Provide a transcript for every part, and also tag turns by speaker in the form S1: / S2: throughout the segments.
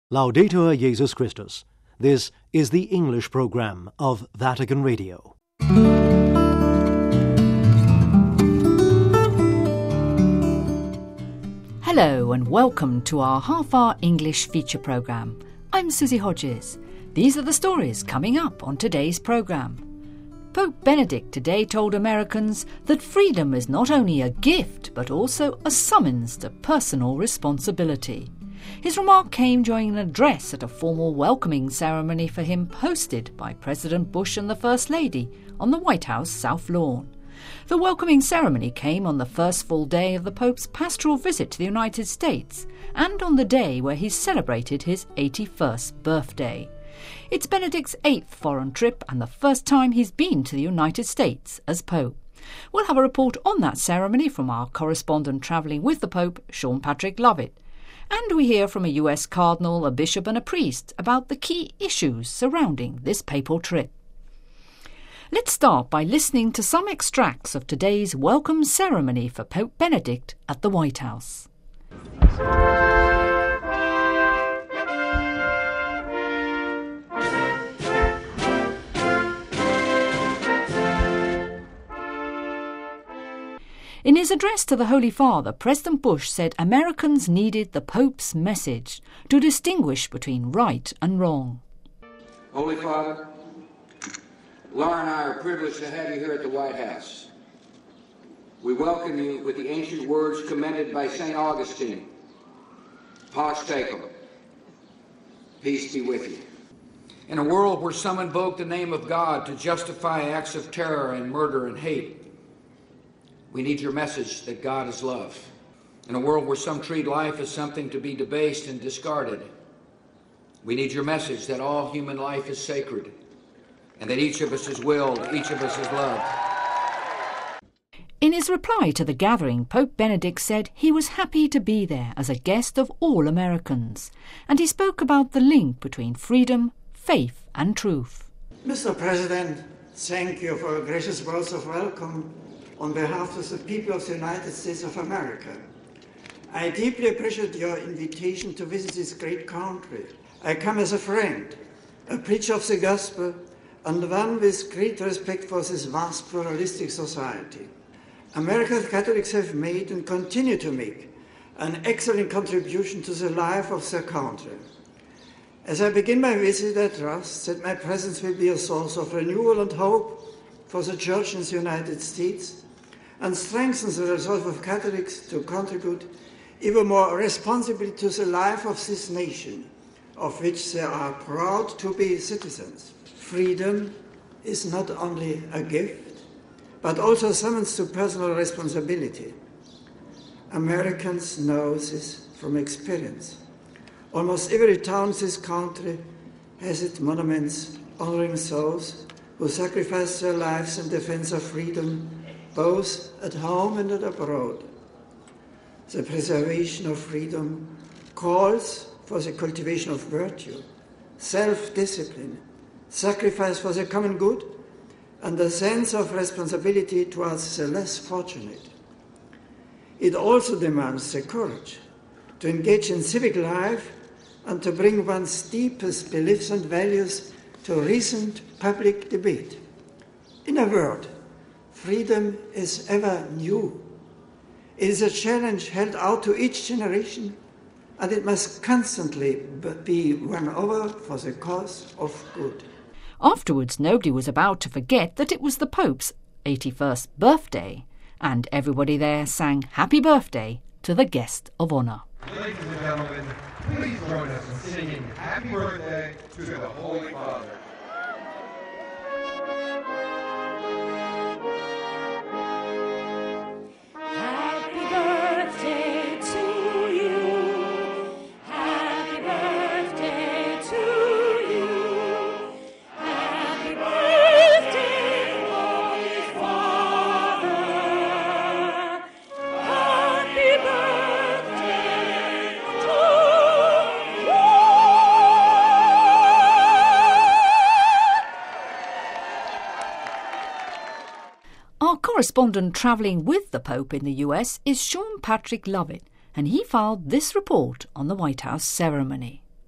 S1: Laudetur Jesus Christus. This is the English program of Vatican Radio.
S2: Hello and welcome to our half-hour English feature programme. I'm Susie Hodges. These are the stories coming up on today's programme. Pope Benedict today told Americans that freedom is not only a gift but also a summons to personal responsibility. His remark came during an address at a formal welcoming ceremony for him hosted by President Bush and the First Lady on the White House South Lawn. The welcoming ceremony came on the first full day of the Pope's pastoral visit to the United States and on the day where he celebrated his 81st birthday. It's Benedict's 8th foreign trip and the first time he's been to the United States as Pope. We'll have a report on that ceremony from our correspondent travelling with the Pope, Sean Patrick Lovett. And we hear from a US cardinal, a bishop and a priest about the key issues surrounding this papal trip. Let's start by listening to some extracts of today's welcome ceremony for Pope Benedict at the White House. In his address to the Holy Father, President Bush said Americans needed the Pope's message to distinguish between right and wrong.
S3: Holy Father, Laura and I are privileged to have you here at the White House. We welcome you with the ancient words commended by St. Augustine. Pax tecum. Peace be with you. In a world where some invoke the name of God to justify acts of terror and murder and hate, we need your message that God is love. In a world where some treat life as something to be debased and discarded, we need your message that all human life is sacred and that each of us is willed, each of us is loved.
S2: In his reply to the gathering, Pope Benedict said he was happy to be there as a guest of all Americans, and he spoke about the link between freedom, faith and truth.
S4: Mr. President, thank you for your gracious words of welcome on behalf of the people of the United States of America. I deeply appreciate your invitation to visit this great country. I come as a friend, a preacher of the gospel, and one with great respect for this vast pluralistic society. American Catholics have made and continue to make an excellent contribution to the life of their country. As I begin my visit, I trust that my presence will be a source of renewal and hope for the Church in the United States and strengthens the resolve of Catholics to contribute even more responsibly to the life of this nation, of which they are proud to be citizens. Freedom is not only a gift, but also summons to personal responsibility. Americans know this from experience. Almost every town in this country has its monuments honoring those who sacrificed their lives in defense of freedom, both at home and abroad. The preservation of freedom calls for the cultivation of virtue, self-discipline, sacrifice for the common good, and a sense of responsibility towards the less fortunate. It also demands the courage to engage in civic life and to bring one's deepest beliefs and values to recent public debate. In a word, freedom is ever new. It is a challenge held out to each generation, and it must constantly be won over for the cause of good.
S2: Afterwards, nobody was about to forget that it was the Pope's 81st birthday, and everybody there sang Happy Birthday to the guest of honour.
S5: Ladies and gentlemen, please join us in singing Happy Birthday to the Holy Father.
S2: Our correspondent travelling with the Pope in the US is Sean Patrick Lovett, and he filed this report on the White House ceremony.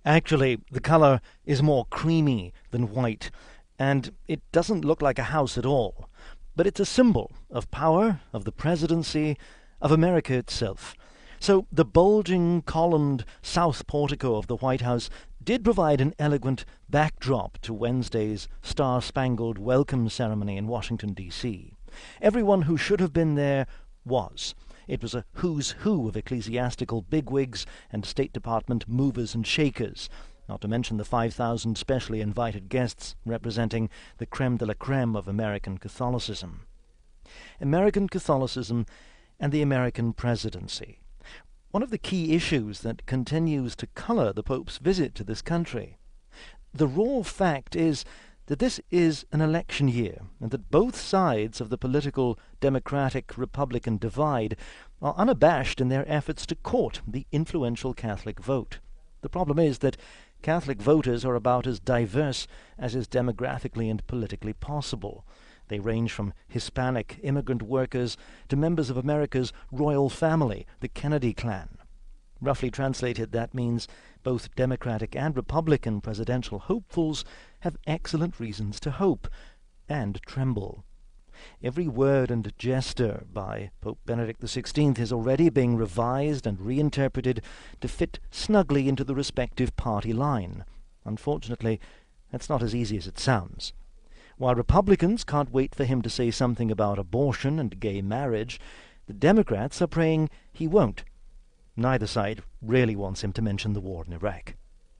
S1: Actually, the colour is more creamy than white, and it doesn't look like a house at all. But it's a symbol of power, of the presidency, of America itself. So the bulging, columned south portico of the White House did provide an elegant backdrop to Wednesday's star-spangled welcome ceremony in Washington, D.C. Everyone who should have been there was. It was a who's who of ecclesiastical bigwigs and State Department movers and shakers, not to mention the 5,000 specially invited guests representing the creme de la creme of American Catholicism. American Catholicism and the American presidency. One of the key issues that continues to colour the Pope's visit to this country. The raw fact is that this is an election year, and that both sides of the political Democratic-Republican divide are unabashed in their efforts to court the influential Catholic vote. The problem is that Catholic voters are about as diverse as is demographically and politically possible. They range from Hispanic immigrant workers to members of America's royal family, the Kennedy clan. Roughly translated, that means both Democratic and Republican presidential hopefuls have excellent reasons to hope and tremble. Every word and gesture by Pope Benedict XVI is already being revised and reinterpreted to fit snugly into the respective party line. Unfortunately, that's not as easy as it sounds. While Republicans can't wait for him to say something about abortion and gay marriage, the Democrats are praying he won't. Neither side really wants him to mention the war in Iraq.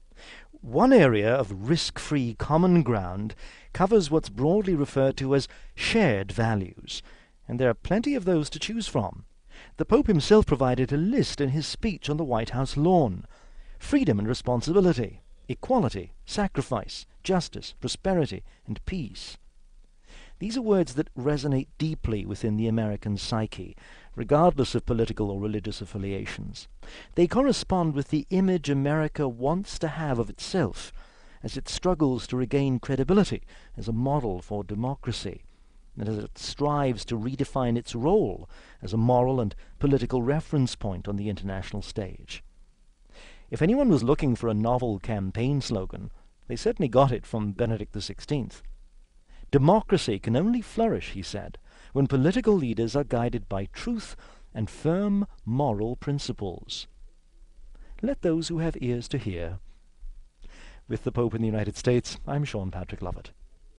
S1: One area of risk-free common ground covers what's broadly referred to as shared values, and there are plenty of those to choose from. The Pope himself provided a list in his speech on the White House lawn. Freedom and responsibility, equality, sacrifice, justice, prosperity, and peace. These are words that resonate deeply within the American psyche, regardless of political or religious affiliations. They correspond with the image America wants to have of itself as it struggles to regain credibility as a model for democracy, and as it strives to redefine its role as a moral and political reference point on the international stage. If anyone was looking for a novel campaign slogan, they certainly got it from Benedict XVI. Democracy can only flourish, he said, when political leaders are guided by truth and firm moral principles. Let those who have ears to hear. With the Pope in the United States, I'm Sean Patrick Lovett.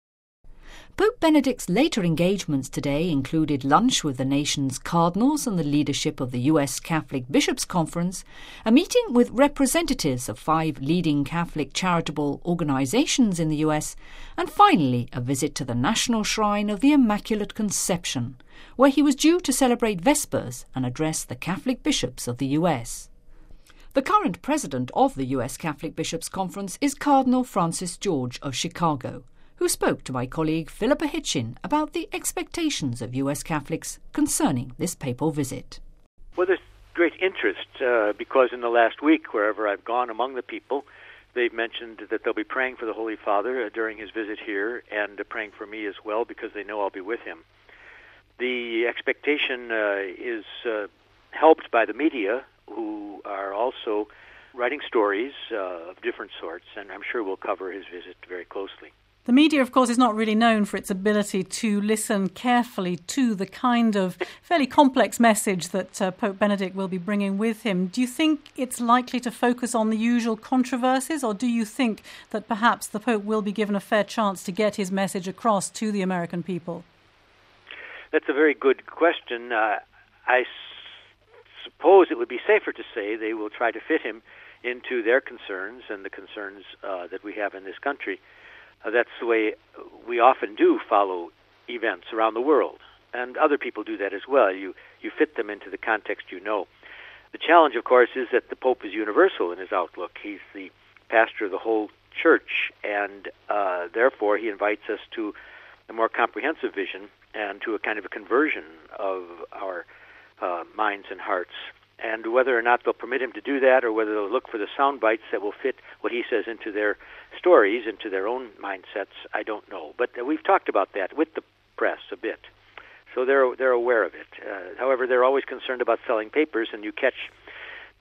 S2: Pope Benedict's later engagements today included lunch with the nation's cardinals and the leadership of the U.S. Catholic Bishops' Conference, a meeting with representatives of 5 leading Catholic charitable organizations in the U.S., and finally a visit to the National Shrine of the Immaculate Conception, where he was due to celebrate Vespers and address the Catholic bishops of the U.S. The current president of the U.S. Catholic Bishops' Conference is Cardinal Francis George of Chicago, who spoke to my colleague Philippa Hitchin about the expectations of U.S. Catholics concerning this papal visit.
S6: Well, there's great interest because in the last week, wherever I've gone among the people, they've mentioned that they'll be praying for the Holy Father during his visit here and praying for me as well because they know I'll be with him. The expectation is helped by the media, who are also writing stories of different sorts, and I'm sure we'll cover his visit very closely.
S7: The media, of course, is not really known for its ability to listen carefully to the kind of fairly complex message that Pope Benedict will be bringing with him. Do you think it's likely to focus on the usual controversies, or do you think that perhaps the Pope will be given a fair chance to get his message across to the American people?
S6: That's a very good question. I suppose it would be safer to say they will try to fit him into their concerns and the concerns that we have in this country. That's the way we often do follow events around the world, and other people do that as well. You fit them into the context you know. The challenge, of course, is that the Pope is universal in his outlook. He's the pastor of the whole church, and therefore he invites us to a more comprehensive vision and to a kind of a conversion of our minds and hearts. And whether or not they'll permit him to do that, or whether they'll look for the sound bites that will fit what he says into their stories, into their own mindsets, I don't know. But we've talked about that with the press a bit, so they're aware of it. However, they're always concerned about selling papers, and you catch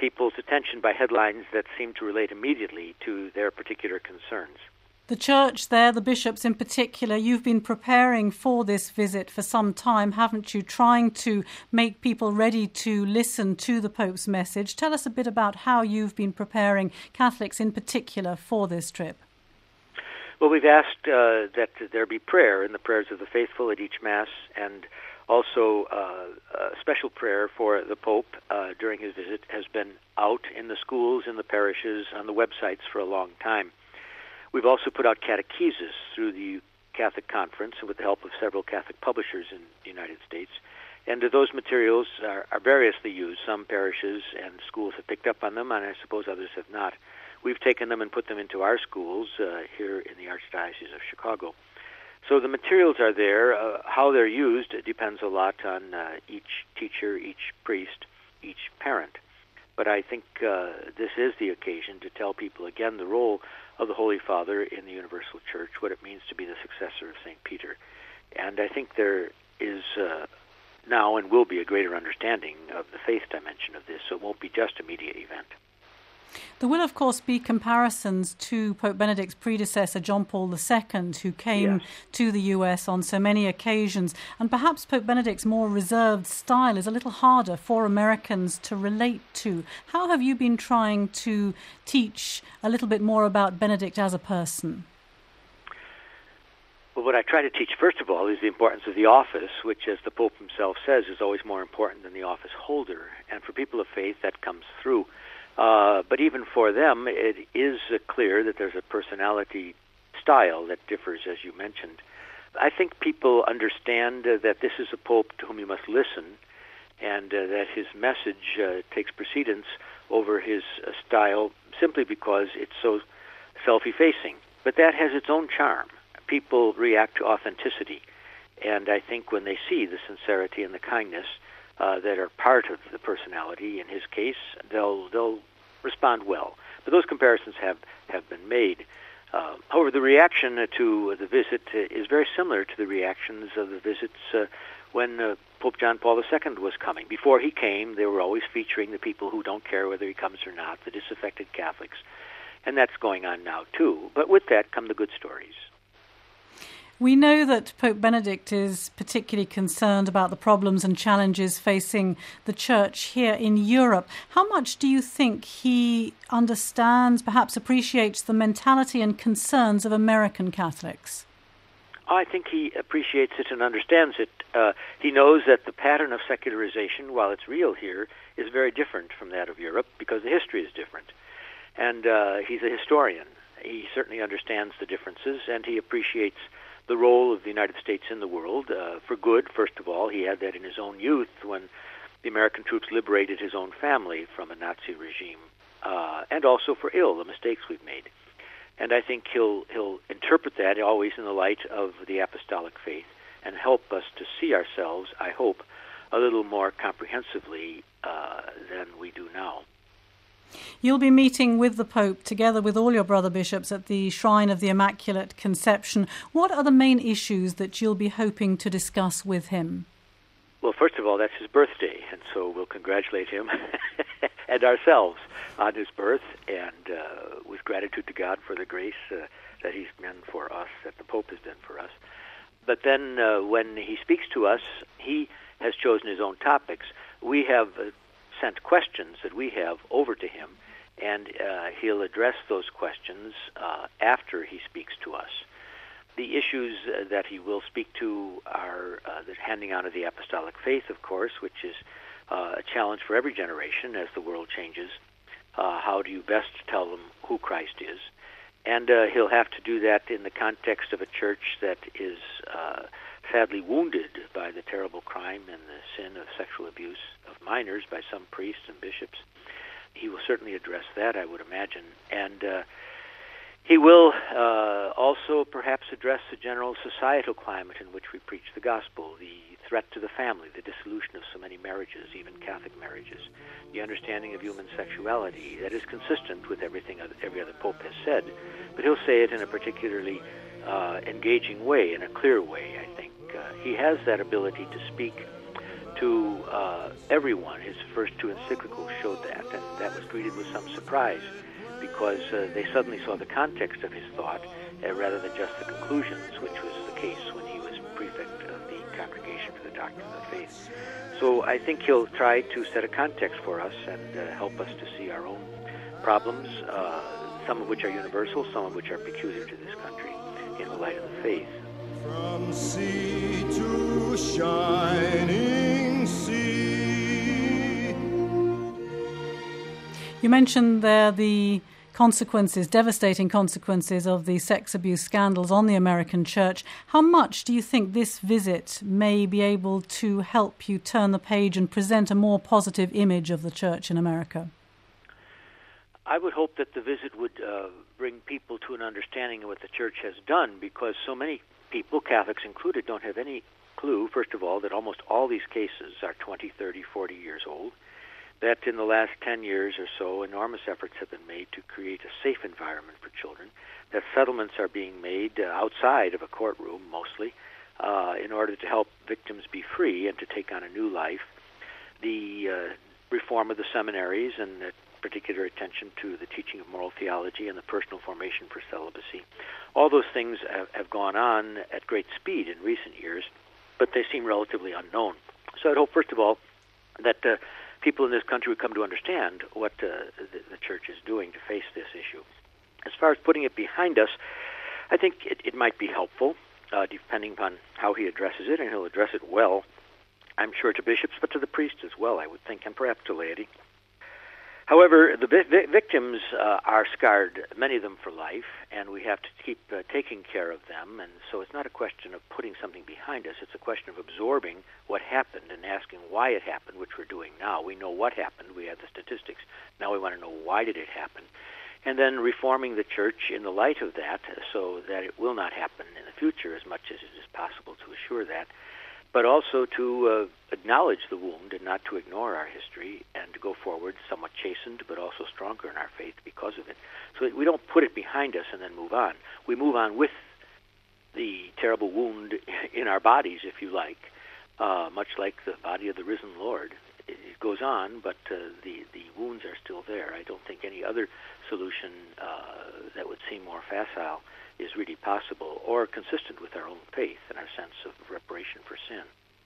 S6: people's attention by headlines that seem to relate immediately to their particular concerns.
S7: The church there, the bishops in particular, you've been preparing for this visit for some time, haven't you? Trying to make people ready to listen to the Pope's message. Tell us a bit about how you've been preparing Catholics in particular for this trip.
S6: Well, we've asked that there be prayer in the prayers of the faithful at each Mass, and also a special prayer for the Pope during his visit has been out in the schools, in the parishes, on the websites for a long time. We've also put out catechesis through the Catholic Conference and with the help of several Catholic publishers in the United States. And those materials are variously used. Some parishes and schools have picked up on them, and I suppose others have not. We've taken them and put them into our schools here in the Archdiocese of Chicago. So the materials are there. How they're used depends a lot on each teacher, each priest, each parent. But I think this is the occasion to tell people again the role of the Holy Father in the Universal Church, what it means to be the successor of St. Peter. And I think there is now and will be a greater understanding of the faith dimension of this, so it won't be just a media event.
S7: There will, of course, be comparisons to Pope Benedict's predecessor, John Paul II, who came to the U.S. on so many occasions. And perhaps Pope Benedict's more reserved style is a little harder for Americans to relate to. How have you been trying to teach a little bit more about Benedict as a person?
S6: Well, what I try to teach, first of all, is the importance of the office, which, as the Pope himself says, is always more important than the office holder. And for people of faith, that comes through. But even for them, it is clear that there's a personality style that differs, as you mentioned. I think people understand that this is a pope to whom you must listen, and that his message takes precedence over his style simply because it's so self-effacing. But that has its own charm. People react to authenticity, and I think when they see the sincerity and the kindness that are part of the personality, in his case, they'll respond well. But those comparisons have been made. However, the reaction to the visit is very similar to the reactions of the visits when Pope John Paul II was coming. Before he came, they were always featuring the people who don't care whether he comes or not, the disaffected Catholics. And that's going on now, too. But with that come the good stories.
S7: We know that Pope Benedict is particularly concerned about the problems and challenges facing the Church here in Europe. How much do you think he understands, perhaps appreciates the mentality and concerns of American Catholics?
S6: I think he appreciates it and understands it. He knows that the pattern of secularization, while it's real here, is very different from that of Europe because the history is different. And he's a historian. He certainly understands the differences, and he appreciates the role of the United States in the world, for good, first of all. He had that in his own youth when the American troops liberated his own family from a Nazi regime, and also for ill, the mistakes we've made. And I think he'll interpret that always in the light of the apostolic faith and help us to see ourselves, I hope, a little more comprehensively than we do now.
S7: You'll be meeting with the Pope together with all your brother bishops at the Shrine of the Immaculate Conception. What are the main issues that you'll be hoping to discuss with him?
S6: Well, first of all, that's his birthday, and so we'll congratulate him and ourselves on his birth, and with gratitude to God for the grace that he's done for us, that the Pope has done for us. But then when he speaks to us, he has chosen his own topics. We have sent questions that we have over to him, and he'll address those questions after he speaks to us. The issues that he will speak to are the handing on of the apostolic faith, of course, which is a challenge for every generation as the world changes. How do you best tell them who Christ is? And he'll have to do that in the context of a church that is sadly wounded by the terrible crime and the sin of sexual abuse of minors by some priests and bishops. He will certainly address that, I would imagine. And he will also perhaps address the general societal climate in which we preach the gospel, the threat to the family, the dissolution of so many marriages, even Catholic marriages, the understanding of human sexuality that is consistent with everything every other pope has said. But he'll say it in a particularly engaging way, in a clear way, I think. He has that ability to speak to everyone. His first two encyclicals showed that, and that was greeted with some surprise because they suddenly saw the context of his thought rather than just the conclusions, which was the case when he was prefect of the Congregation for the Doctrine of the Faith. So I think he'll try to set a context for us and help us to see our own problems, some of which are universal, some of which are peculiar to this country, in the light of the faith.
S8: From sea to shining sea.
S7: You mentioned there the consequences, devastating consequences of the sex abuse scandals on the American church. How much do you think this visit may be able to help you turn the page and present a more positive image of the church in America?
S6: I would hope that the visit would bring people to an understanding of what the church has done, because so many people, Catholics included, don't have any clue, first of all, that almost all these cases are 20, 30, 40 years old, that in the last 10 years or so, enormous efforts have been made to create a safe environment for children, that settlements are being made outside of a courtroom, mostly, in order to help victims be free and to take on a new life, the reform of the seminaries and particular attention to the teaching of moral theology and the personal formation for celibacy. All those things have gone on at great speed in recent years, but they seem relatively unknown. So I'd hope, first of all, that people in this country would come to understand what the church is doing to face this issue. As far as putting it behind us, I think it might be helpful, depending upon how he addresses it, and he'll address it well, I'm sure, to bishops, but to the priests as well, I would think, and perhaps to laity. However, the victims are scarred, many of them for life, and we have to keep taking care of them. And so it's not a question of putting something behind us. It's a question of absorbing what happened and asking why it happened, which we're doing now. We know what happened. We have the statistics. Now we want to know why did it happen. And then reforming the church in the light of that so that it will not happen in the future as much as it is possible to assure that, but also to acknowledge the wound and not to ignore our history and to go forward somewhat chastened but also stronger in our faith because of it. So that we don't put it behind us and then move on. We move on with the terrible wound in our bodies, if you like, much like the body of the risen Lord. It goes on, but the wounds are still there. I don't think any other solution that would seem more facile is really possible or consistent with our own faith and our sense of reparation for sin.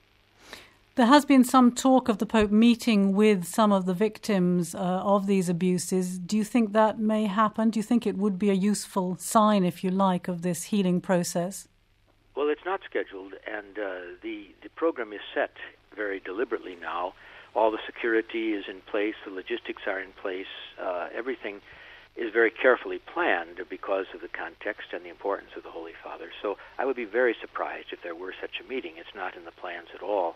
S7: There has been some talk of the Pope meeting with some of the victims of these abuses. Do you think that may happen? Do you think it would be a useful sign, if you like, of this healing process?
S6: Well, it's not scheduled, and the program is set very deliberately now. All the security is in place, the logistics are in place, everything is very carefully planned because of the context and the importance of the Holy Father. So I would be very surprised if there were such a meeting. It's not in the plans at all.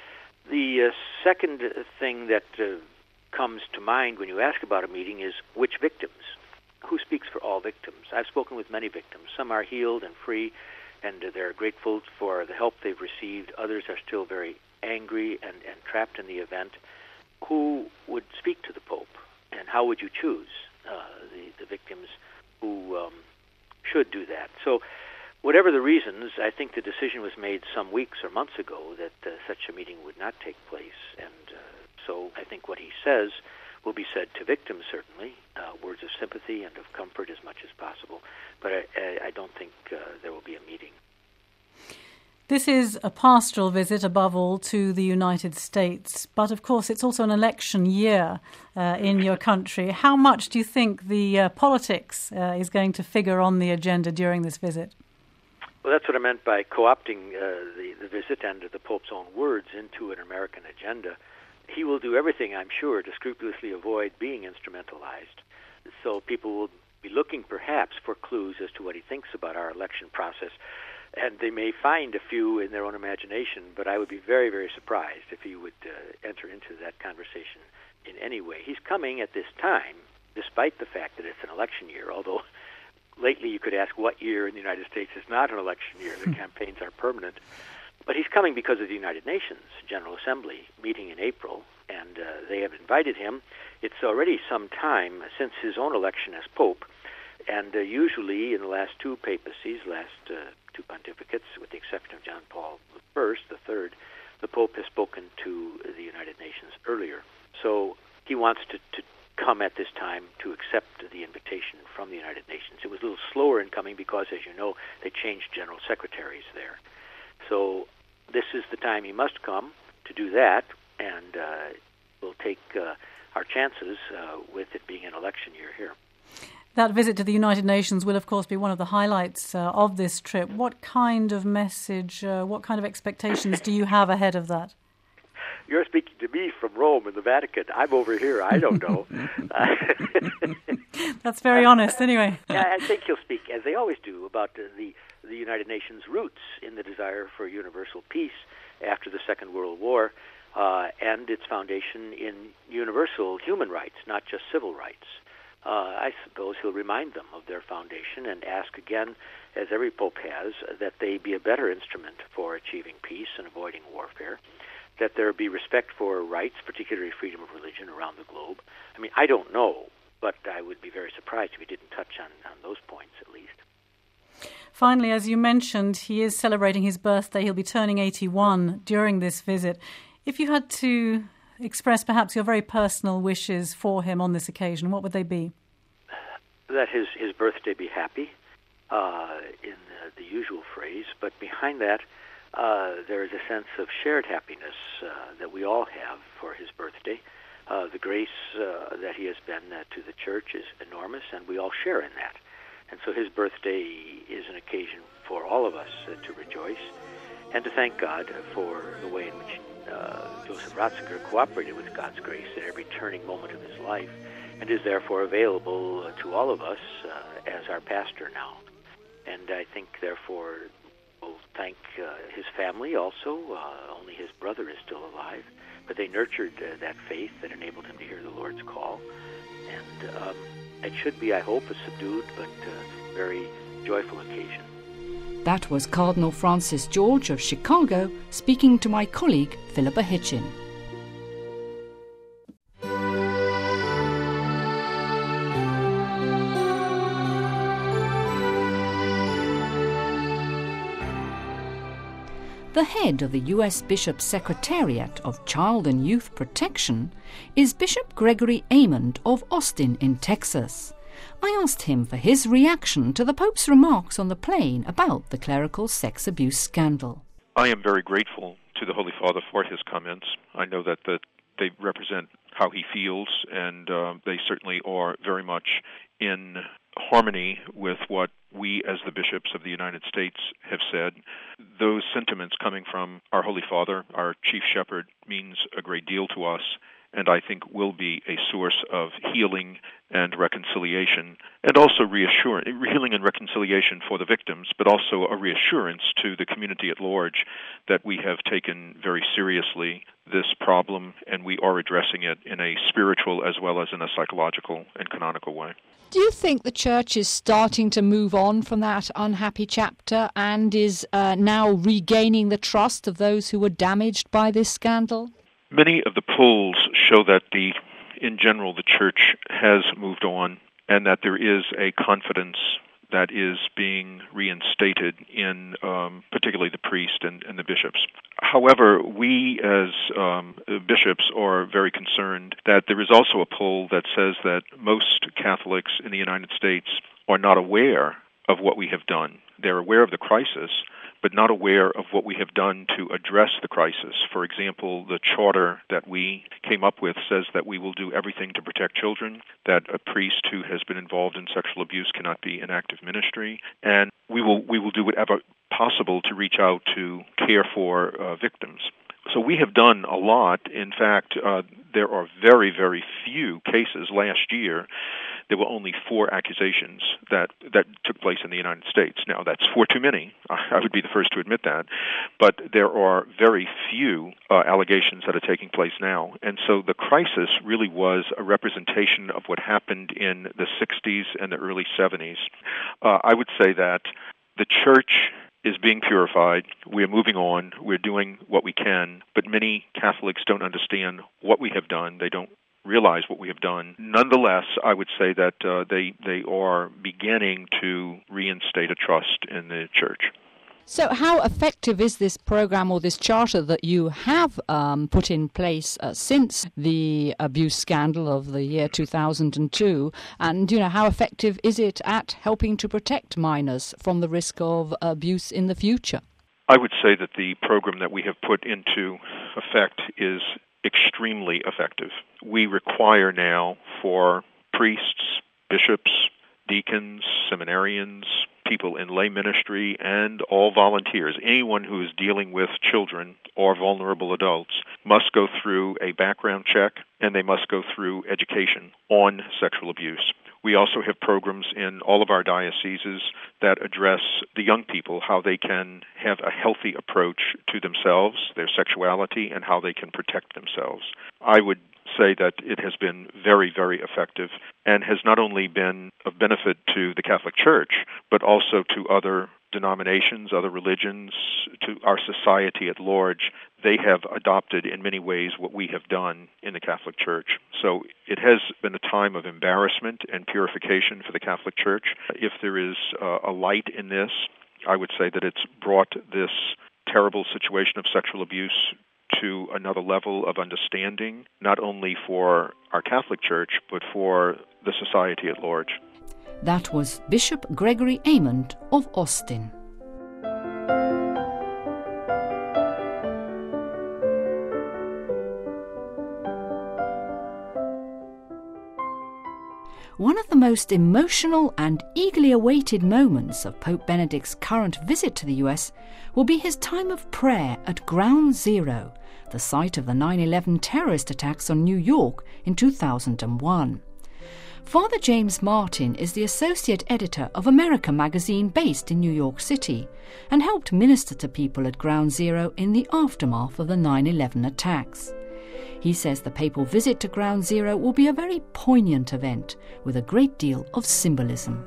S6: The second thing that comes to mind when you ask about a meeting is which victims? Who speaks for all victims? I've spoken with many victims. Some are healed and free, and they're grateful for the help they've received. Others are still very angry and trapped in the event. Who would speak to the Pope, and how would you choose the victims who should do that? So whatever the reasons, I think the decision was made some weeks or months ago that such a meeting would not take place. And so I think what he says will be said to victims, certainly, words of sympathy and of comfort as much as possible. But I don't think there will be a meeting.
S7: This is a pastoral visit, above all, to the United States. But, of course, it's also an election year in your country. How much do you think the politics is going to figure on the agenda during this visit?
S6: Well, that's what I meant by co-opting the visit and the Pope's own words into an American agenda. He will do everything, I'm sure, to scrupulously avoid being instrumentalized. So people will be looking, perhaps, for clues as to what he thinks about our election process. And they may find a few in their own imagination, but I would be very, very surprised if he would enter into that conversation in any way. He's coming at this time, despite the fact that it's an election year, although lately you could ask what year in the United States is not an election year. The campaigns are permanent. But he's coming because of the United Nations General Assembly meeting in April, and they have invited him. It's already some time since his own election as Pope, and usually in the last two papacies, two pontificates, with the exception of John Paul I, the third, the Pope has spoken to the United Nations earlier. So he wants to come at this time to accept the invitation from the United Nations. It was a little slower in coming because, as you know, they changed general secretaries there. So this is the time he must come to do that, and we'll take our chances with it being an election year here.
S7: That visit to the United Nations will, of course, be one of the highlights of this trip. What kind of message, what kind of expectations do you have ahead of that?
S6: You're speaking to me from Rome and the Vatican. I'm over here. I don't know.
S7: That's very honest, anyway.
S6: I think he'll speak, as they always do, about the United Nations' roots in the desire for universal peace after the Second World War, and its foundation in universal human rights, not just civil rights. I suppose he'll remind them of their foundation and ask again, as every pope has, that they be a better instrument for achieving peace and avoiding warfare, that there be respect for rights, particularly freedom of religion, around the globe. I mean, I don't know, but I would be very surprised if he didn't touch on those points at least.
S7: Finally, as you mentioned, he is celebrating his birthday. He'll be turning 81 during this visit. If you had to express perhaps your very personal wishes for him on this occasion, what would they be?
S6: That his birthday be happy, in the usual phrase, but behind that there is a sense of shared happiness that we all have for his birthday. The grace that he has been to the church is enormous, and we all share in that. And so his birthday is an occasion for all of us to rejoice and to thank God for the way in which Joseph Ratzinger cooperated with God's grace at every turning moment of his life, and is therefore available to all of us as our pastor now. And I think, therefore, we'll thank his family also. Only his brother is still alive, but they nurtured that faith that enabled him to hear the Lord's call. And it should be, I hope, a subdued but very joyful occasion.
S2: That was Cardinal Francis George of Chicago speaking to my colleague Philippa Hitchin. The head of the U.S. Bishop's Secretariat of Child and Youth Protection is Bishop Gregory Amond of Austin in Texas. I asked him for his reaction to the Pope's remarks on the plane about the clerical sex abuse scandal.
S9: I am very grateful to the Holy Father for his comments. I know that they represent how he feels, and they certainly are very much in harmony with what we as the bishops of the United States have said. Those sentiments coming from our Holy Father, our chief shepherd, means a great deal to us, and I think will be a source of healing and reconciliation, and also healing and reconciliation for the victims, but also a reassurance to the community at large that we have taken very seriously this problem, and we are addressing it in a spiritual as well as in a psychological and canonical way.
S2: Do you think the Church is starting to move on from that unhappy chapter and is now regaining the trust of those who were damaged by this scandal?
S9: Many of the polls show that in general, the Church has moved on, and that there is a confidence that is being reinstated in particularly the priest and the bishops. However, we as bishops are very concerned that there is also a poll that says that most Catholics in the United States are not aware of what we have done. They're aware of the crisis, but not aware of what we have done to address the crisis. For example, the charter that we came up with says that we will do everything to protect children, that a priest who has been involved in sexual abuse cannot be in active ministry, and we will do whatever possible to reach out to care for victims. So we have done a lot. In fact, there are very, very few cases. Last year, there were only 4 accusations that took place in the United States. Now, that's 4 too many. I would be the first to admit that. But there are very few allegations that are taking place now. And so the crisis really was a representation of what happened in the 60s and the early 70s. I would say that the Church is being purified. We're moving on. We're doing what we can. But many Catholics don't understand what we have done. They don't realize what we have done. Nonetheless, I would say that they are beginning to reinstate a trust in the Church.
S2: So how effective is this program or this charter that you have put in place since the abuse scandal of the year 2002? And, how effective is it at helping to protect minors from the risk of abuse in the future?
S9: I would say that the program that we have put into effect is extremely effective. We require now for priests, bishops, deacons, seminarians, people in lay ministry, and all volunteers, anyone who is dealing with children or vulnerable adults, must go through a background check, and they must go through education on sexual abuse. We also have programs in all of our dioceses that address the young people, how they can have a healthy approach to themselves, their sexuality, and how they can protect themselves. I would say that it has been very, very effective and has not only been of benefit to the Catholic Church, but also to other denominations, other religions, to our society at large. They have adopted in many ways what we have done in the Catholic Church. So it has been a time of embarrassment and purification for the Catholic Church. If there is a light in this, I would say that it's brought this terrible situation of sexual abuse to another level of understanding, not only for our Catholic Church, but for the society at large.
S2: That was Bishop Gregory Amond of Austin. One of the most emotional and eagerly awaited moments of Pope Benedict's current visit to the US will be his time of prayer at Ground Zero, the site of the 9/11 terrorist attacks on New York in 2001. Father James Martin is the associate editor of America magazine based in New York City and helped minister to people at Ground Zero in the aftermath of the 9/11 attacks. He says the papal visit to Ground Zero will be a very poignant event with a great deal of symbolism.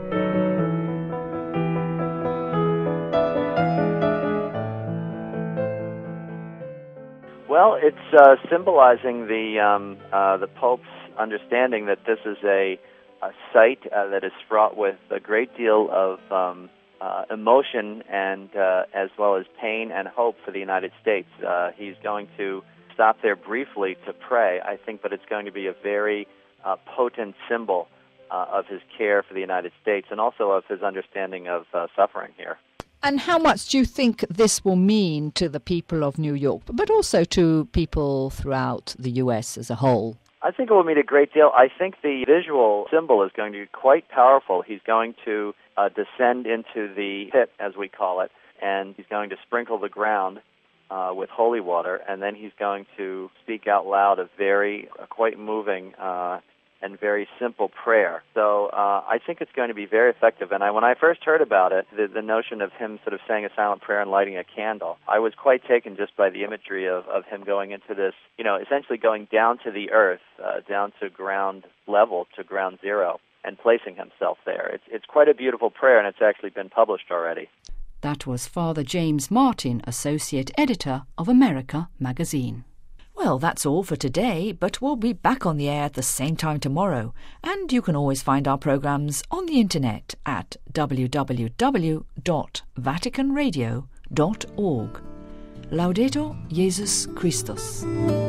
S10: Well, it's symbolizing the Pope's understanding that this is a site that is fraught with a great deal of emotion and as well as pain and hope for the United States. He's going to stop there briefly to pray, I think, but it's going to be a very potent symbol of his care for the United States and also of his understanding of suffering here.
S2: And how much do you think this will mean to the people of New York, but also to people throughout the U.S. as a whole?
S10: I think it will mean a great deal. I think the visual symbol is going to be quite powerful. He's going to descend into the pit, as we call it, and he's going to sprinkle the ground with holy water, and then he's going to speak out loud a very, quite moving and very simple prayer. So I think it's going to be very effective. And when I first heard about it, the notion of him sort of saying a silent prayer and lighting a candle, I was quite taken just by the imagery of him going into this, essentially going down to the earth, down to ground level, to Ground Zero, and placing himself there. It's quite a beautiful prayer, and it's actually been published already.
S2: That was Father James Martin, Associate Editor of America magazine. Well, that's all for today, but we'll be back on the air at the same time tomorrow, and you can always find our programmes on the internet at www.vaticanradio.org. Laudetur Jesus Christus.